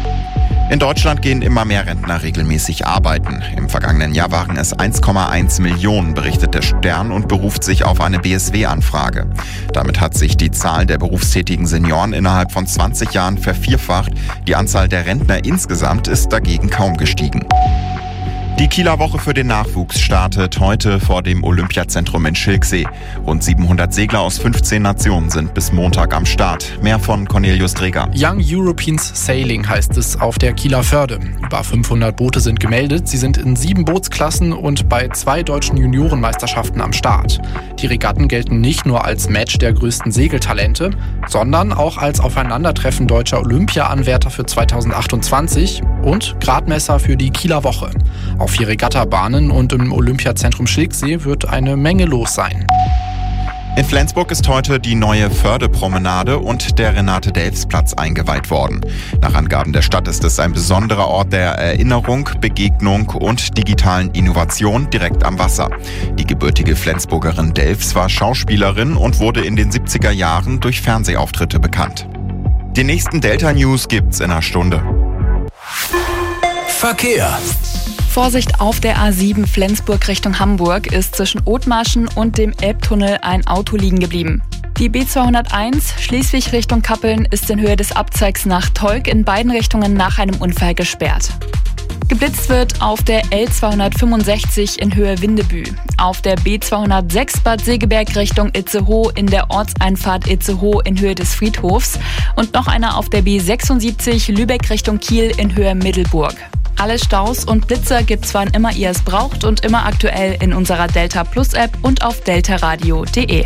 In Deutschland gehen immer mehr Rentner regelmäßig arbeiten. Im vergangenen Jahr waren es eins Komma eins Millionen, berichtet der Stern und beruft sich auf eine B S W-Anfrage. Damit hat sich die Zahl der berufstätigen Senioren innerhalb von zwanzig Jahren vervierfacht. Die Anzahl der Rentner insgesamt ist dagegen kaum gestiegen. Die Kieler Woche für den Nachwuchs startet heute vor dem Olympiazentrum in Schilksee. Rund siebenhundert Segler aus fünfzehn Nationen sind bis Montag am Start. Mehr von Cornelius Dreger. Young Europeans Sailing heißt es auf der Kieler Förde. Über fünfhundert Boote sind gemeldet. Sie sind in sieben Bootsklassen und bei zwei deutschen Juniorenmeisterschaften am Start. Die Regatten gelten nicht nur als Match der größten Segeltalente, sondern auch als Aufeinandertreffen deutscher Olympia-Anwärter für zweitausendachtundzwanzig und Gradmesser für die Kieler Woche. Auf vier Regattabahnen und im Olympiazentrum Schilksee wird eine Menge los sein. In Flensburg ist heute die neue Förde-Promenade und der Renate-Delfs-Platz eingeweiht worden. Nach Angaben der Stadt ist es ein besonderer Ort der Erinnerung, Begegnung und digitalen Innovation direkt am Wasser. Die gebürtige Flensburgerin Delfs war Schauspielerin und wurde in den siebziger Jahren durch Fernsehauftritte bekannt. Die nächsten Delta-News gibt's in einer Stunde. Verkehr. Vorsicht auf der A sieben Flensburg Richtung Hamburg ist zwischen Othmarschen und dem Elbtunnel ein Auto liegen geblieben. Die B zweihunderteins Schleswig Richtung Kappeln ist in Höhe des Abzweigs nach Tolk in beiden Richtungen nach einem Unfall gesperrt. Geblitzt wird auf der L zweihundertfünfundsechzig in Höhe Windebü, auf der B zweihundertsechs Bad Segeberg Richtung Itzehoe in der Ortseinfahrt Itzehoe in Höhe des Friedhofs und noch einer auf der B sechsundsiebzig Lübeck Richtung Kiel in Höhe Middelburg. Alle Staus und Blitzer gibt's wann immer ihr es braucht und immer aktuell in unserer Delta Plus App und auf deltaradio punkt de.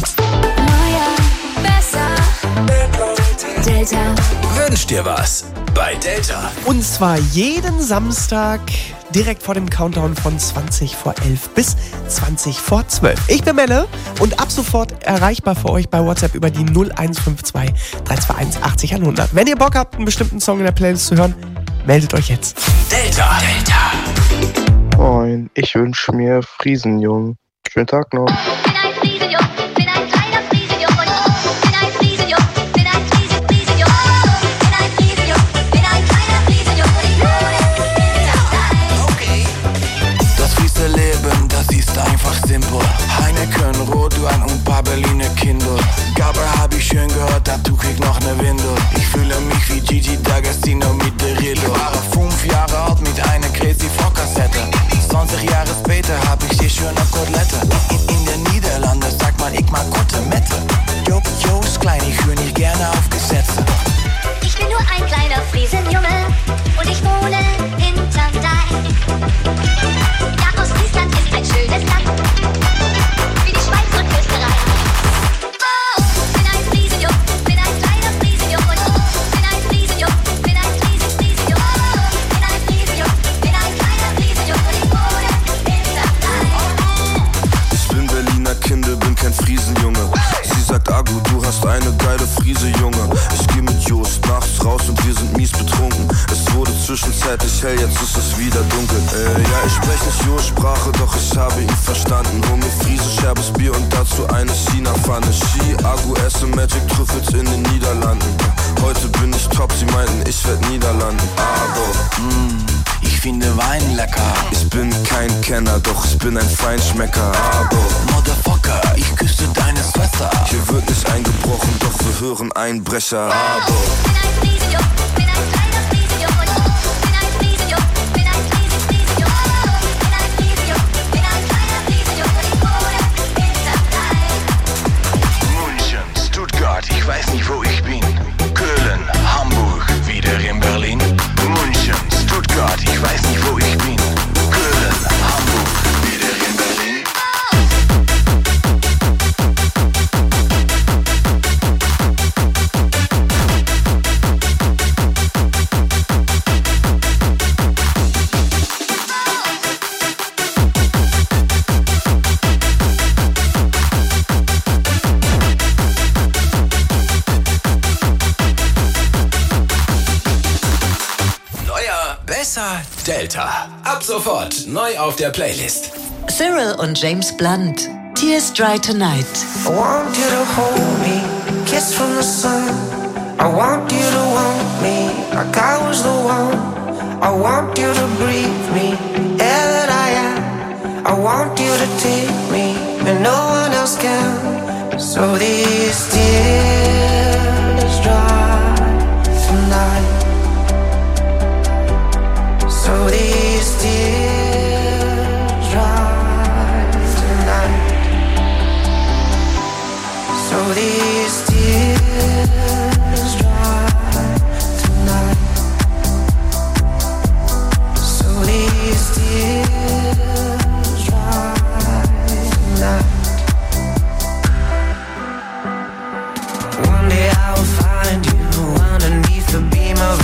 Delta. Wünsch dir was bei Delta. Und zwar jeden Samstag direkt vor dem Countdown von zwanzig vor elf bis zwanzig vor zwölf. Ich bin Melle und ab sofort erreichbar für euch bei WhatsApp über die null eins fünf zwei drei zwei eins achtzig hundert. Wenn ihr Bock habt, einen bestimmten Song in der Playlist zu hören, meldet euch jetzt. Delta. Delta. Moin, ich wünsche mir Friesenjung. Schönen Tag noch. Leben, das ist einfach simpel. Heineken, Rotwein und paar Berliner Kinder. Gabber hab ich schön gehört, dazu krieg noch ne Windel. Ich fühle mich wie Gigi D'Agostino mit der Rille. Ich war fünf Jahre alt mit einer Crazy Frog Kassette. zwanzig Jahre später hab ich die schöne Kotelette. In, in den Niederlanden sagt man, ich mag Kotelette. Jo, Jo's klein, ich höre nicht gerne auf Gesetze. Ich bin nur ein kleiner Friesenjunge und ich wohne hinterm Deich. Ja, Ostfriesland ist ein schönes Land, wie die Schweiz und Österreich. Oh, bin ein Friesenjung, bin ein kleiner Friesenjung und bin ein Friesenjung, bin ein Friesen, Friesenjung. Oh, bin ein Friesenjung, bin ein kleiner Friesenjung und ich wohne hinterm Deich. Ich bin Berliner Kinder, bin kein Friesenjunge. Sie sagt, Agu, du hast eine geile Friese, Junge. Ich geh mit Jost nachts raus und wir sind mies betrunken. Es wurde zwischenzeitlich hell, jetzt ist es wieder dunkel. Äh, ja, ich sprech nicht Jost-Sprache, doch ich habe ihn verstanden. Hol mir Friese, scherbes Bier und dazu eine China-Pfanne. Ski, Agu, esse Magic Trüffels in den Niederlanden. Heute bin ich top, sie meinten, ich werd Niederlanden. Aber, mm, ich finde Wein lecker. Ich bin kein Kenner, doch ich bin ein Feinschmecker. Aber, Motherfucker, ich küsse deine Schwester. Hier wird nicht eingebrochen, doch wir hören Einbrecher. Aber, bin ein Friesenjung, bin ein kleiner Friesenjung und bin ein Friesenjung, bin ein Friesen, Friesenjung. Bin ein Friesenjung, bin ein kleiner Friesenjung und ich wohne hinterm Deich. München, Stuttgart, ich weiß nicht, wo ich bin. Köln, Hamburg, wieder in Berlin. München, Stuttgart, ich weiß nicht, wo ich bin. Köln, Hamburg, wieder in Berlin. Besser Delta. Ab sofort neu auf der Playlist. Cyril und James Blunt. Tears Dry Tonight. I want you to hold me, kiss from the sun. I want you to want me like I was the one. I want you to breathe me, air that I am. I want you to take me and no one else can. So these tears dry tonight. So these tears dry tonight. So these tears dry tonight. So these tears dry tonight. One day I will find you underneath the beam of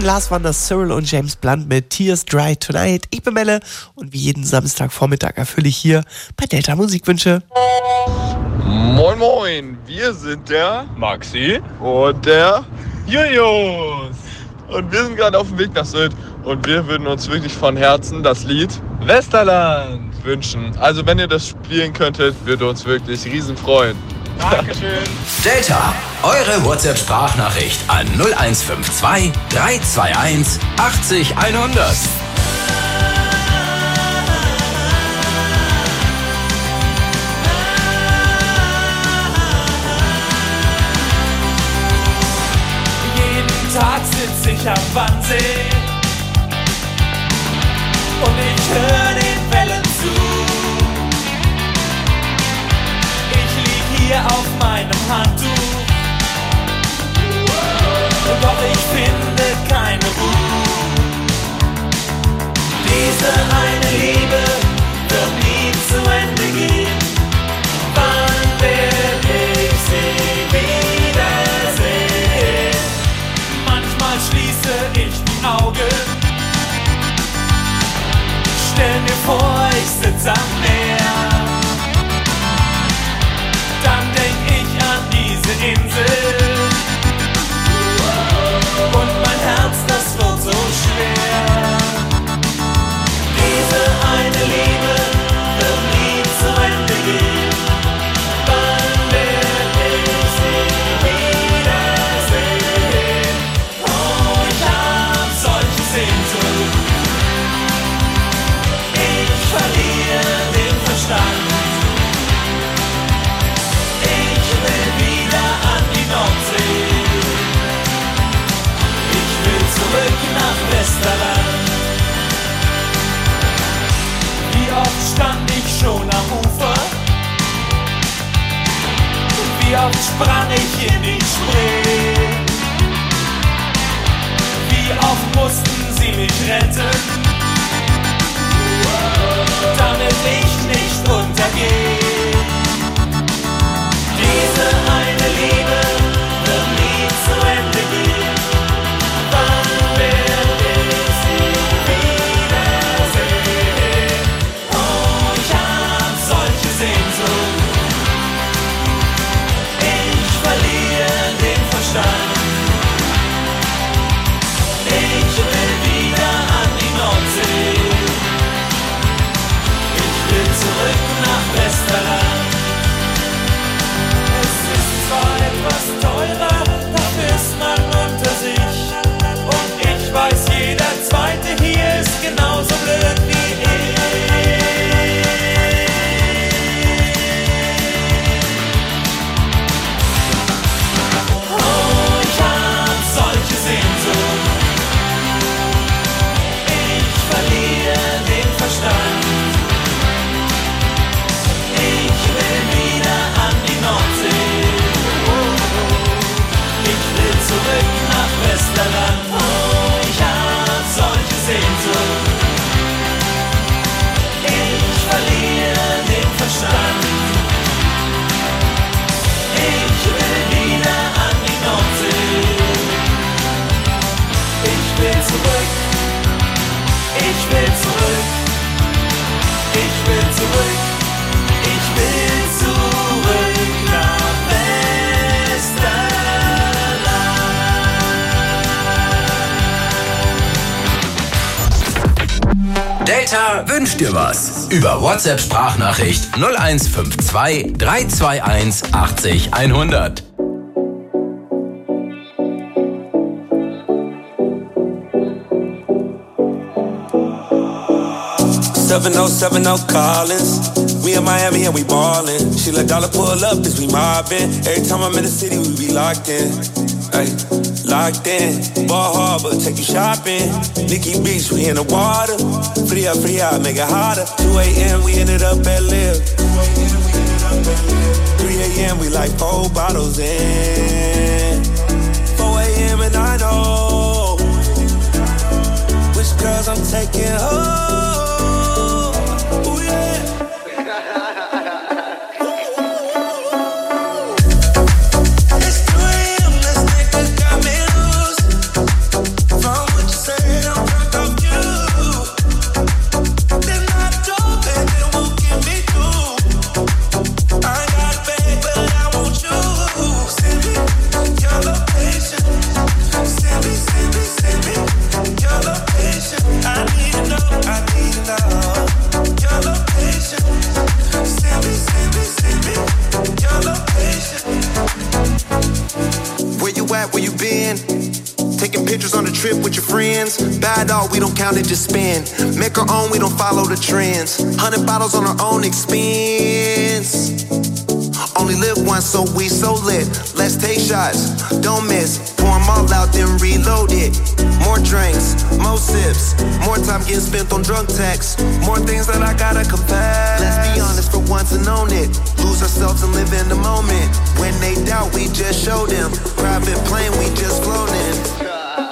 Lars Wanders, Cyril und James Blunt mit Tears Dry Tonight. Ich bin Melle und wie jeden Samstagvormittag erfülle ich hier bei Delta Musikwünsche. Moin Moin, wir sind der Maxi und der Julius. Und wir sind gerade auf dem Weg nach Sylt und wir würden uns wirklich von Herzen das Lied Westerland wünschen. Also wenn ihr das spielen könntet, würde uns wirklich riesen freuen. Dankeschön. Delta, eure WhatsApp-Sprachnachricht an null eins fünf zwei drei zwei eins achtzig hundert. Jeden Tag sitz ich am Wannsee und ich höre den Wellen zu. Ich lieg hier auf meinem Handtuch, doch ich finde keine Ruhe. Diese eine Liebe wird nie zu Ende gehen. Wann werd ich sie wiedersehen? Manchmal schließe ich die Augen, stell mir vor, ich sitz am Meer. Dann denk ich an diese Insel und mein Herz, das wird so schwer. Diese eine Liebe wird nie zu Ende gehen. Wann werd ich sie wiedersehen? Oh, ich hab solche Sehnsucht. Ich verliere den Verstand. Ich will wieder an die Nordsee. Ich will zurück nach Westerland. Wie oft stand ich schon am Ufer? Wie oft sprang ich in die Spree? Wie oft mussten sie mich retten, damit ich nicht untergehe. Diese eine Liebe wird nie zu Ende gehen. Wann werd ich sie wiedersehen? Oh, ich hab solche Sehnsucht. Ich verliere den Verstand. Ich will wieder an die Nordsee. Ich will zurück nach Westerland. Es ist zwar etwas teurer, dafür ist man unter sich. Und ich weiß, jeder Zweite hier ist genauso blöd wie ich. Oh, ich hab solche Sehnsucht. Ich verliere den Verstand. Ich will wieder an die Nordsee. Ich will zurück nach Westerland. Oh, ich hab solche Sehnsucht. Ich verliere den Verstand. Ich will wieder an die Nordsee. Ich will zurück. Ich will zurück. Ich will zurück. Ich will zurück nach Westerland. Delta wünscht dir was. Über WhatsApp-Sprachnachricht null eins fünf zwei drei zwei eins achtzig hundert. seven oh seven oh Collins. We in Miami and we ballin'. She let dollar pull up as we mobbin'. Every time I'm in the city, we be locked in. Ay, locked in. Ball Harbor, take you shopping. Nikki Beach, we in the water. Free up, free out, make it hotter. two a.m. we ended up at Live. three a.m. we like four bottles in. four a.m. and I know which girls I'm taking home. It's three a.m. this nigga got me loose. Phone trip with your friends. Bad dog, we don't count it, just spend. Make our own, we don't follow the trends. Hundred bottles on our own expense. Only live once, so we so lit. Let's take shots, don't miss. Pour them all out, then reload it. More drinks, more sips. More time getting spent on drunk texts. More things that I gotta confess. Let's be honest for once and own it. Lose ourselves and live in the moment. When they doubt, we just show them. Private plane, we just flown in.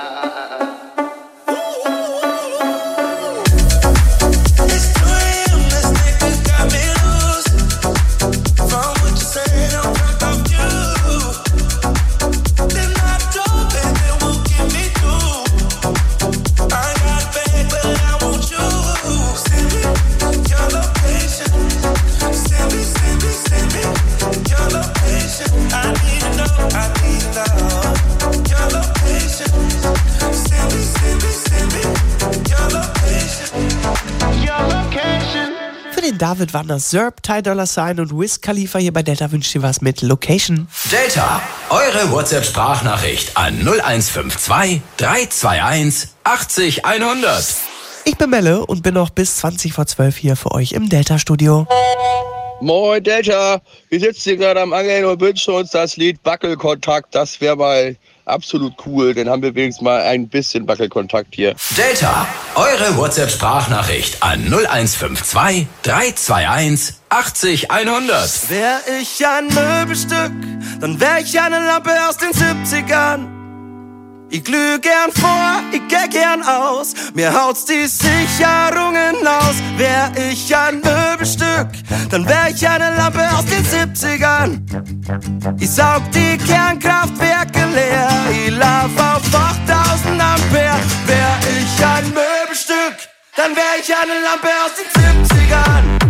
David Wanders, Zerb, Ty Dolla Sign und Wiz Khalifa hier bei Delta wünscht dir was mit Location. Delta, eure WhatsApp-Sprachnachricht an null eins fünf zwei drei zwei eins achtzig hundert. Ich bin Melle und bin noch bis zwanzig vor zwölf hier für euch im Delta-Studio. Moin Delta, wir sitzen hier gerade am Angeln und wünschen uns das Lied Wackelkontakt. Das wäre mal absolut cool, dann haben wir wenigstens mal ein bisschen Wackelkontakt hier. Delta, eure WhatsApp-Sprachnachricht an null eins fünf zwei drei zwei eins achtzig hundert. Wär ich ein Möbelstück, dann wär ich eine Lampe aus den siebzigern. Ich glüh gern vor, ich geh gern aus, mir haut's die Sicherungen aus. Wär ich ein Möbelstück, dann wär ich eine Lampe aus den siebzigern. Ich saug die Kernkraftwerke leer, ich lauf auf achttausend Ampere. Wär ich ein Möbelstück, dann wär ich eine Lampe aus den siebzigern.